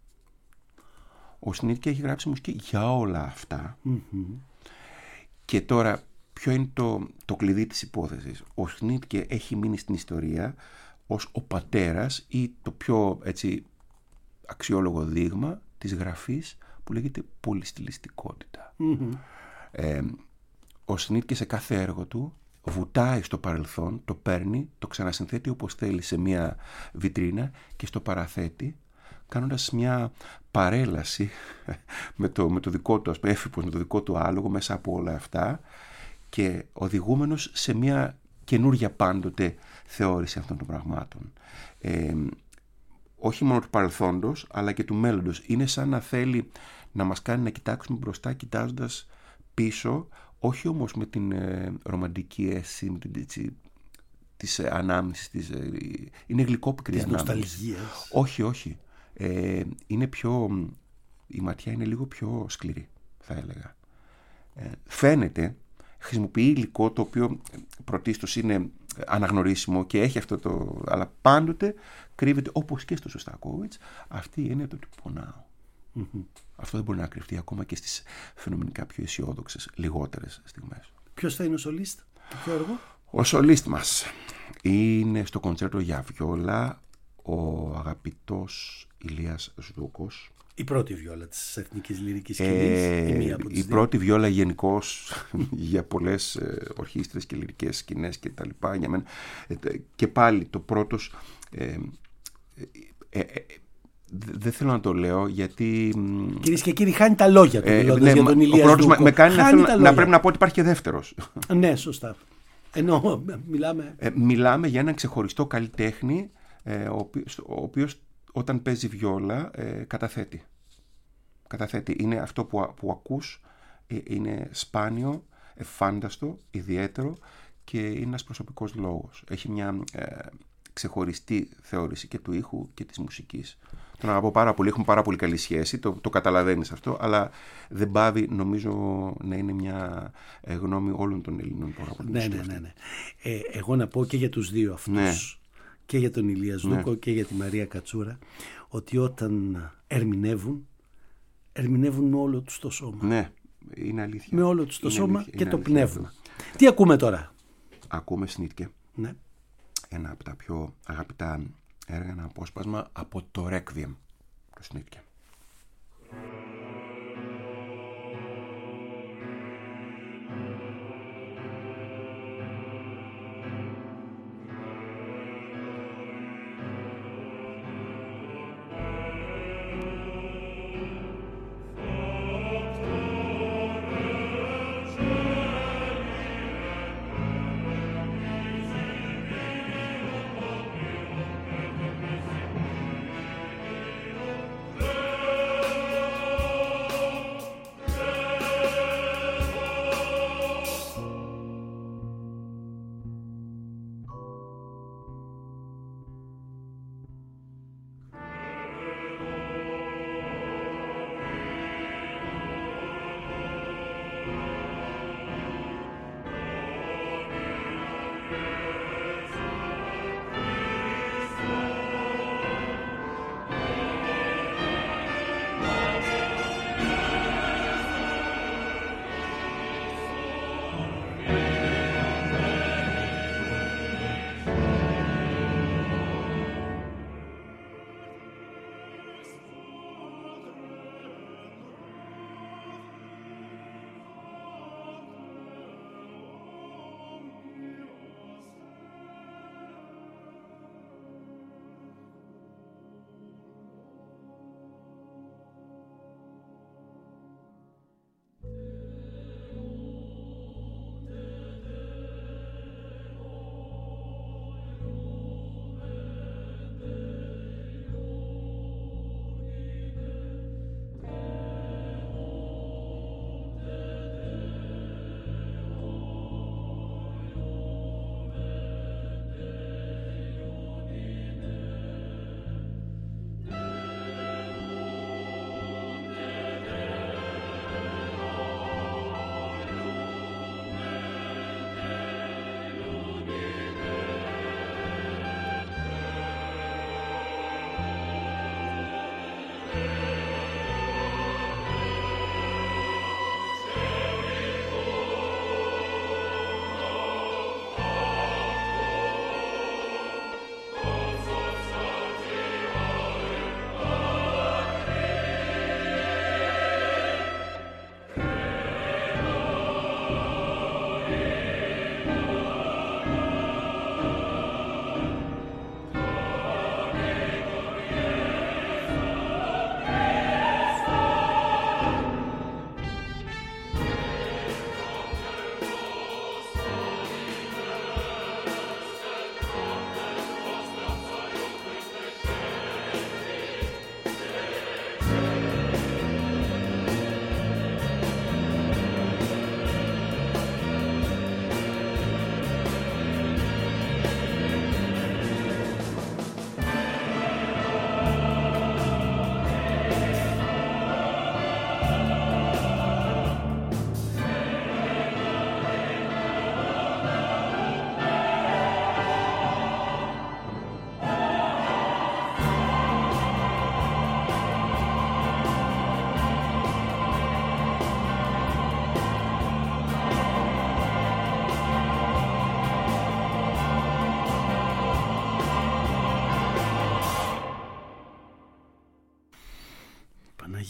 B: Ο Σνίτκε έχει γράψει μουσική για όλα αυτά. Και τώρα ποιο είναι το κλειδί της υπόθεσης? Ο Σνίτκε έχει μείνει στην ιστορία ως ο πατέρας ή το πιο έτσι αξιόλογο δείγμα της γραφής που λέγεται πολυστιλιστικότητα. Ο Σνίτκε σε κάθε έργο του βουτάει στο παρελθόν, το παίρνει, το ξανασυνθέτει όπως θέλει σε μια βιτρίνα και στο παραθέτει, κάνοντας μια παρέλαση με το δικό του έφυπος, με το δικό του άλογο μέσα από όλα αυτά, και οδηγούμενος σε μια καινούρια πάντοτε θεώρηση αυτών των πραγμάτων. Όχι μόνο του παρελθόντος, αλλά και του μέλλοντος. Είναι σαν να θέλει να μας κάνει να κοιτάξουμε μπροστά κοιτάζοντας πίσω, όχι όμως με την ρομαντική αίσθηση της ανάμνησης, είναι γλυκόπικρη ανάμνηση. Της νοσταλγίας. Όχι. Είναι η ματιά είναι λίγο πιο σκληρή, θα έλεγα. Φαίνεται, χρησιμοποιεί υλικό το οποίο πρωτίστως είναι αναγνωρίσιμο και έχει αυτό αλλά πάντοτε κρύβεται, όπως και στο Σωστακόβιτς, αυτή η έννοια του πονάω. Αυτό δεν μπορεί να κρυφτεί ακόμα και στις φαινομενικά πιο αισιόδοξες, λιγότερες στιγμές.
A: Ποιος θα είναι ο σολίστ του πιο έργο?
B: Ο σολίστ μας είναι στο κοντσέρτο για βιόλα ο αγαπητός Ηλίας Σδούκος.
A: Η πρώτη βιόλα της εθνικής λυρικής σκηνής.
B: Η πρώτη βιόλα γενικώς για πολλές ορχήστρες και λυρικές σκηνές και τα λοιπά. Για μένα, και πάλι το πρώτος, δεν θέλω να το λέω γιατί...
A: Κυρίες και κύριοι, χάνει τα λόγια του για τον Ηλία Σδούκο.
B: Ο πρώτος με κάνει να πρέπει να πω ότι υπάρχει και δεύτερος.
A: Ναι, σωστά. Ενώ
B: μιλάμε για έναν ξεχωριστό καλλιτέχνη, ο οποίος όταν παίζει βιόλα καταθέτει. Είναι αυτό που ακούς, είναι σπάνιο, εφάνταστο, ιδιαίτερο, και είναι ένας προσωπικός λόγος. Έχει μια ξεχωριστή θεώρηση και του ήχου και της μουσικής. Τον αγαπώ πάρα πολύ, έχουμε πάρα πολύ καλή σχέση, το καταλαβαίνεις αυτό, αλλά δεν πάβει, νομίζω, να είναι μια γνώμη όλων των Ελλήνων που αγαπούν.
A: Ναι. Εγώ να πω και για τους δύο αυτούς, ναι, και για τον Ηλία Σδούκο, ναι, και για τη Μαρία Κατσούρα, ότι όταν ερμηνεύουν με όλο τους το σώμα.
B: Ναι, είναι αλήθεια.
A: Με όλο τους το σώμα
B: αλήθεια,
A: και το πνεύμα. Τι ακούμε τώρα?
B: Ακούμε Σνίτκε.
A: Ναι.
B: Ένα από τα πιο αγαπητά έργα, ένα απόσπασμα από το Ρέκβιεμ του Σνίτκε.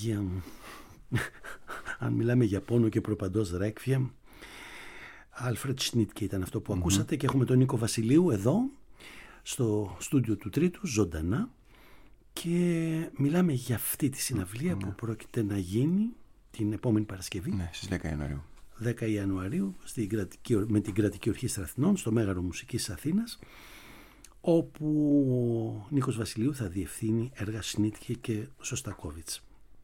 A: αν μιλάμε για πόνο και προπαντός ρέκβιεμ, Άλφρετ Σνίτκε ήταν αυτό που ακούσατε, και έχουμε τον Νίκο Βασιλείου εδώ στο στούντιο του Τρίτου ζωντανά, και μιλάμε για αυτή τη συναυλία που πρόκειται να γίνει την επόμενη Παρασκευή.
B: Ναι, στις 10 Ιανουαρίου.
A: 10 Ιανουαρίου με την Κρατική Ορχήστρα Αθηνών στο Μέγαρο Μουσικής Αθήνας, όπου ο Νίκος Βασιλείου θα διευθύνει έργα Σνίτκε και Σωστακόβιτς.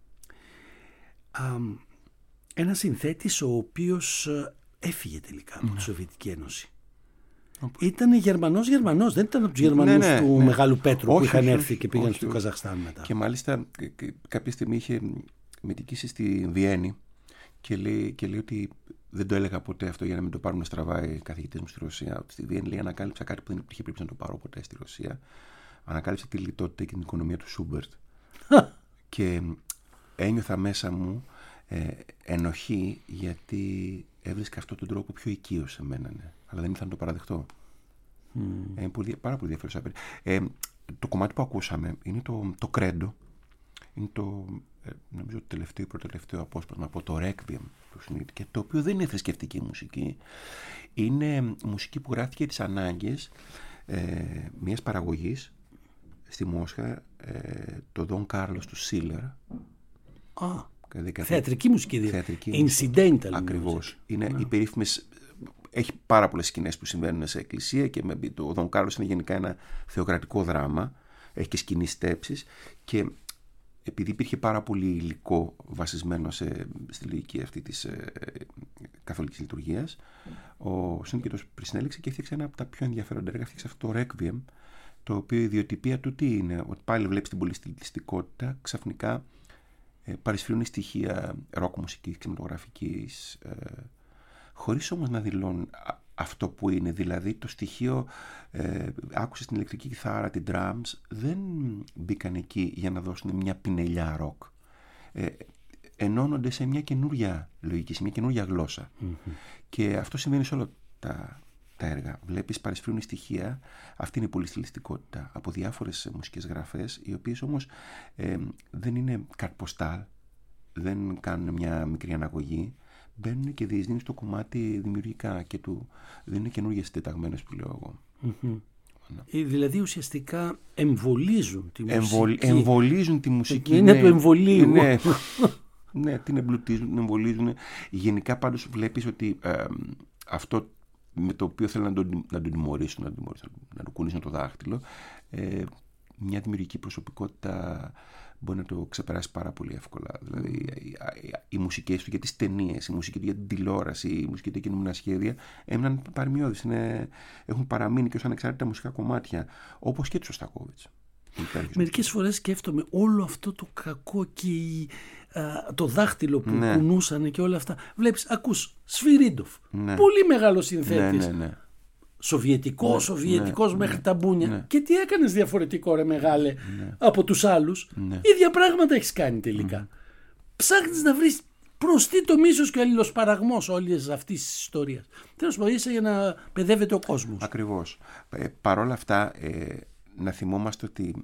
A: Ένας συνθέτης ο οποίος έφυγε τελικά από τη Σοβιετική Ένωση. Ήταν Γερμανός, δεν ήταν από τους Γερμανούς του Μεγάλου Πέτρου που είχαν έρθει και πήγαν στο Καζαχστάν μετά.
B: Και μάλιστα κάποια στιγμή είχε μετικήσει στη Βιέννη και λέει ότι δεν το έλεγα ποτέ αυτό για να μην το πάρουν στραβά οι καθηγητές μου στη Ρωσία. Στη Βιέννη, λέει, ανακάλυψα κάτι που δεν υπήρχε περίπτωση να το πάρω ποτέ στη Ρωσία. Ανακάλυψα τη λιτότητα και την οικονομία του Σούμπερτ. Και ένιωθα μέσα μου ενοχή, γιατί έβρισκα αυτόν τον τρόπο πιο οικείο σε μένα, ναι. Αλλά δεν ήθελα να το παραδεχτώ. Είναι πάρα πολύ ενδιαφέρον. Το κομμάτι που ακούσαμε είναι το Κρέντο. Είναι νομίζω το τελευταίο ή προτελευταίο απόσπασμα από το Requiem του Σνίτκε, το οποίο δεν είναι θρησκευτική μουσική. Είναι μουσική που γράφτηκε τις ανάγκες μιας παραγωγής στη Μόσχα, το Δον Κάρλος του Σίλερ.
A: Θεατρική μουσική, incidental.
B: Ακριβώς. Είναι οι περίφημες. Έχει πάρα πολλές σκηνές που συμβαίνουν σε εκκλησία, και ο Δον Κάρλος είναι γενικά ένα θεοκρατικό δράμα. Έχει και σκηνή στέψης, και επειδή υπήρχε πάρα πολύ υλικό βασισμένο στη λογική αυτή της καθολικής λειτουργίας, ο Σνίτκε το συνέλεξε και έφτιαξε ένα από τα πιο ενδιαφέροντα έργα. Έφτιαξε αυτό το Requiem, το οποίο η ιδιοτυπία του τι είναι? Ότι πάλι βλέπεις την πολυστιλιστικότητα, ξαφνικά παρισφρούν στοιχεία ροκ μουσικής, κινηματογραφικής, χωρίς όμως να δηλώνουν αυτό που είναι. Δηλαδή το στοιχείο, άκουσες την ηλεκτρική κιθάρα, την drums, δεν μπήκαν εκεί για να δώσουν μια πινελιά ροκ. Ενώνονται σε μια καινούρια λογική, σε μια καινούρια γλώσσα. Και αυτό συμβαίνει σε όλα τα έργα. Βλέπεις παρισφρούν στοιχεία, αυτή είναι η πολυστιλιστικότητα, από διάφορες μουσικές γραφές, οι οποίες όμως δεν είναι καρτποστάλ, δεν κάνουν μια μικρή αναγωγή, μπαίνουν και διεισδύνουν στο κομμάτι δημιουργικά και του δίνουν καινούργιες συντεταγμένες, που λέω εγώ.
A: Δηλαδή ουσιαστικά εμβολίζουν τη μουσική.
B: Εμβολίζουν τη μουσική.
A: Είναι του εμβολίου.
B: Ναι, την εμπλουτίζουν, την εμβολίζουν. Γενικά πάντως βλέπεις ότι αυτό με το οποίο θέλουν να τον τιμωρήσουν, να του κουνήσουν το δάχτυλο, μια δημιουργική προσωπικότητα μπορεί να το ξεπεράσει πάρα πολύ εύκολα. Δηλαδή, οι μουσικές του για τις ταινίες, η μουσική του για την τηλεόραση, η μουσική του για κινούμενα σχέδια έμειναν παρημιώδεις. Έχουν παραμείνει και ως ανεξάρτητα μουσικά κομμάτια, όπως και του Σωστακόβιτς.
A: Μερικές φορές σκέφτομαι όλο αυτό το κακό και το δάχτυλο που κουνούσανε και όλα αυτά. Βλέπεις, ακούς Σφυρίντοφ, πολύ μεγάλο συνθέτης. Σοβιετικός μέχρι τα μπούνια. Και τι έκανες διαφορετικό, ρε μεγάλε, από τους άλλους? Ίδια πράγματα έχεις κάνει τελικά. Ψάχνεις να βρεις προς τι το μίσος και ο αλληλοσπαραγμός όλης αυτής της ιστορίας. Τέλος πάντων, είσαι για να παιδεύεται ο κόσμος.
B: Ακριβώς. Παρ' όλα αυτά, να θυμόμαστε ότι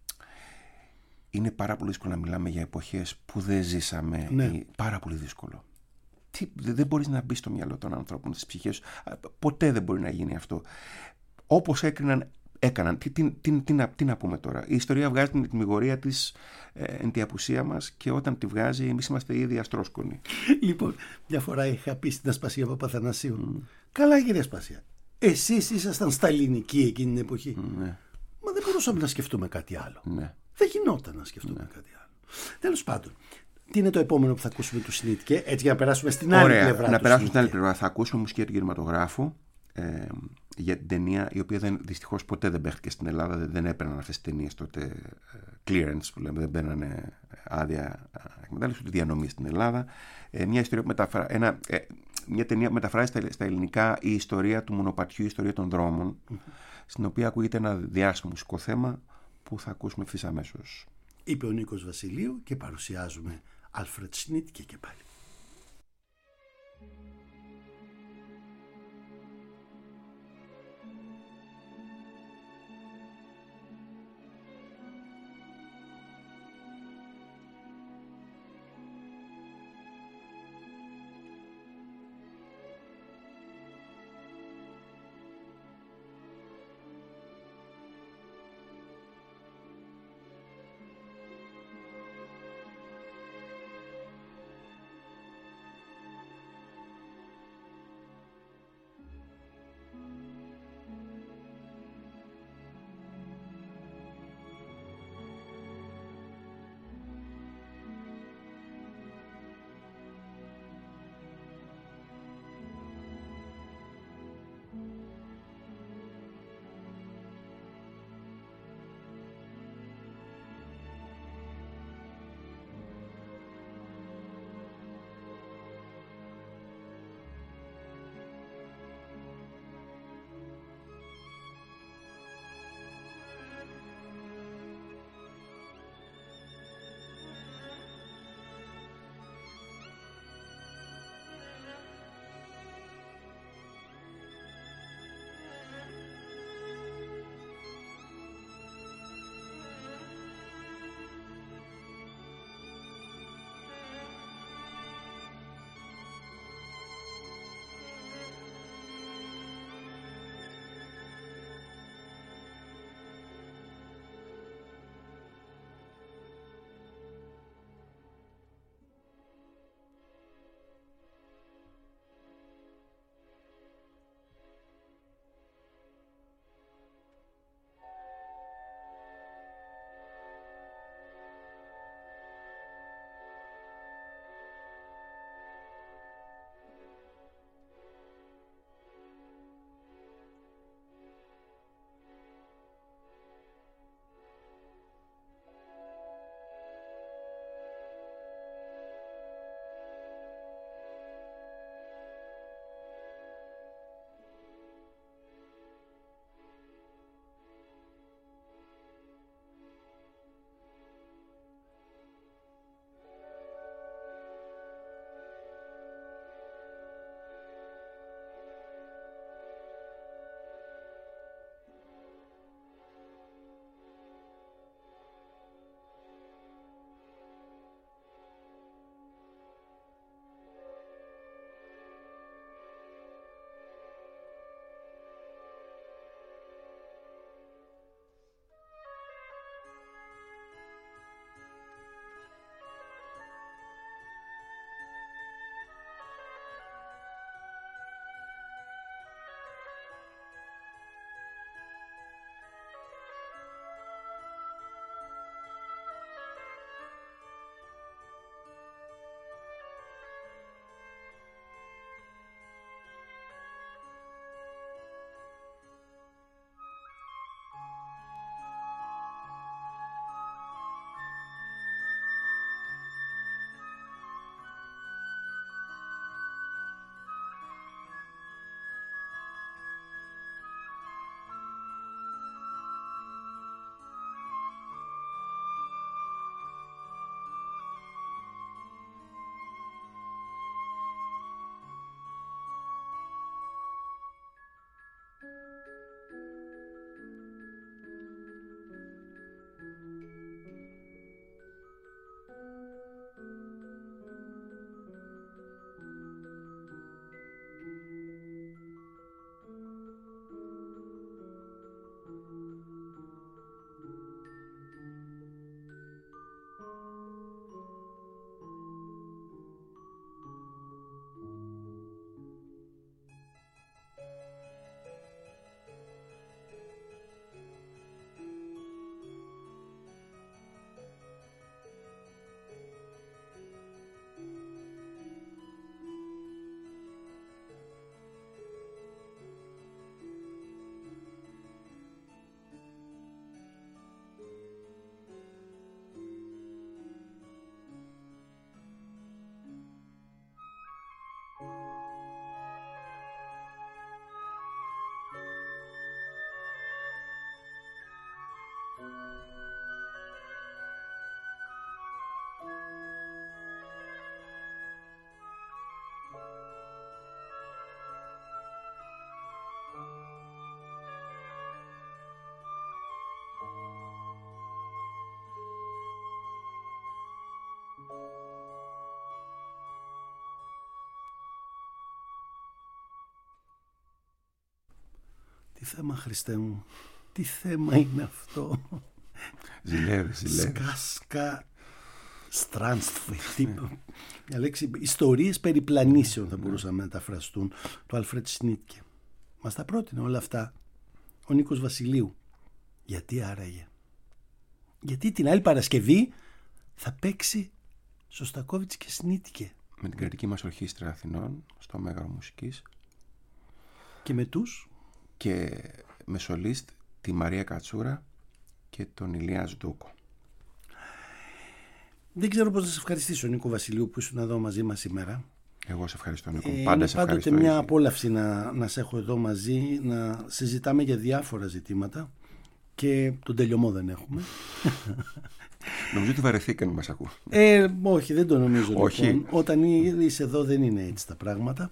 B: είναι πάρα πολύ δύσκολο να μιλάμε για εποχές που δεν ζήσαμε. Πάρα πολύ δύσκολο. Δεν μπορείς να μπει στο μυαλό των ανθρώπων, στις ψυχές. Ποτέ δεν μπορεί να γίνει αυτό. Όπως έκαναν. Τι να πούμε τώρα? Η ιστορία βγάζει την τιμιγορία της εν τη απουσία μας, και όταν τη βγάζει εμείς είμαστε ήδη αστρόσκονοι.
A: Λοιπόν, μια φορά είχα πει στην Ασπασία Παπαθανασίου, καλά κύριε Ασπασία, εσείς ήσασταν στα ελληνική εκείνη την εποχή. Μα δεν μπορούσαμε να σκεφτούμε κάτι άλλο. Δεν γινόταν να σκεφτούμε κάτι άλλο. Τέλος πάντων, τι είναι το επόμενο που θα ακούσουμε του Σνίτκε, έτσι για να περάσουμε στην άλλη πλευρά?
B: Να περάσουμε στην άλλη πλευρά. Θα ακούσουμε μουσική για τον κινηματογράφο, για την ταινία η οποία δυστυχώς ποτέ δεν παίχτηκε στην Ελλάδα. Δεν έπαιρναν αυτές τις ταινίες τότε clearance, που λέμε, δεν παίρνανε άδεια εκμετάλλευση ούτε διανομή στην Ελλάδα. Μια ταινία που μεταφράζει στα ελληνικά η ιστορία του μονοπατιού, η ιστορία των δρόμων, στην οποία ακούγεται ένα διάσημο μουσικό θέμα που θα ακούσουμε ευθύς αμέσως.
A: Είπε ο Νίκος Βασιλείου και παρουσιάζουμε Άλφρετ Σνίτκε και πάλι. Τι θέμα, Χριστέ μου, τι θέμα είναι αυτό.
B: Ζηλεύει.
A: Σκάσκα Στράνστφι. Μια λέξη, ιστορίες περιπλανήσεων θα μπορούσαν να μεταφραστούν, του Άλφρετ Σνίτκε. Μας τα πρότεινε όλα αυτά ο Νίκος Βασιλείου. Γιατί άραγε? Γιατί την άλλη Παρασκευή θα παίξει Σωστακόβιτς και Σνίτκε.
B: Με την κρατική μας ορχήστρα Αθηνών στο Μέγαρο Μουσικής.
A: Και με τους.
B: Και με σολίστ τη Μαρία Κατσούρα και τον Ηλία Σντούκο.
A: Δεν ξέρω πώς να σε ευχαριστήσω, Νίκο Βασιλείου, που ήσουν εδώ μαζί μας σήμερα.
B: Εγώ σε ευχαριστώ, Νίκο. Πάντα σε ευχαριστώ.
A: Πάντοτε μια απόλαυση να σε έχω εδώ μαζί, να συζητάμε για διάφορα ζητήματα και τον τελειωμό δεν έχουμε.
B: Νομίζω ότι βαρεθήκαν μας ακούν.
A: Όχι, δεν το νομίζω.
B: Όχι.
A: Λοιπόν. Όταν είσαι εδώ δεν είναι έτσι τα πράγματα.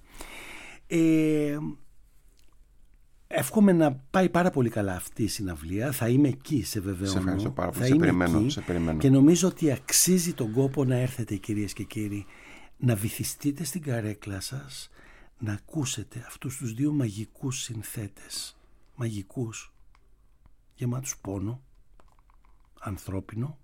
A: Εύχομαι να πάει πάρα πολύ καλά αυτή η συναυλία. Θα είμαι εκεί, σε βεβαιώνω.
B: Σε ευχαριστώ πάρα πολύ. Σε περιμένω.
A: Και νομίζω ότι αξίζει τον κόπο να έρθετε, κυρίες και κύριοι, να βυθιστείτε στην καρέκλα σας, να ακούσετε αυτούς τους δύο μαγικούς συνθέτες. Μαγικούς, γεμάτους πόνο, ανθρώπινο.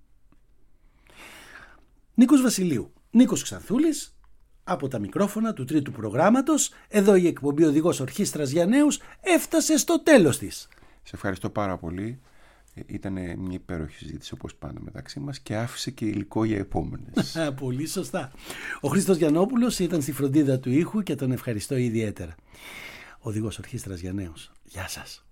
A: Νίκος Βασιλείου, Νίκος Ξανθούλης, από τα μικρόφωνα του τρίτου προγράμματος. Εδώ η εκπομπή Οδηγός Ορχήστρας για Νέους έφτασε στο τέλος της.
B: Σε ευχαριστώ πάρα πολύ. Ήταν μια υπέροχη συζήτηση όπως πάντα μεταξύ μας και άφησε και υλικό για επόμενες.
A: Πολύ σωστά. Ο Χρήστος Γιαννόπουλος ήταν στη φροντίδα του ήχου και τον ευχαριστώ ιδιαίτερα. Οδηγός Ορχήστρας για Νέους. Γεια σας.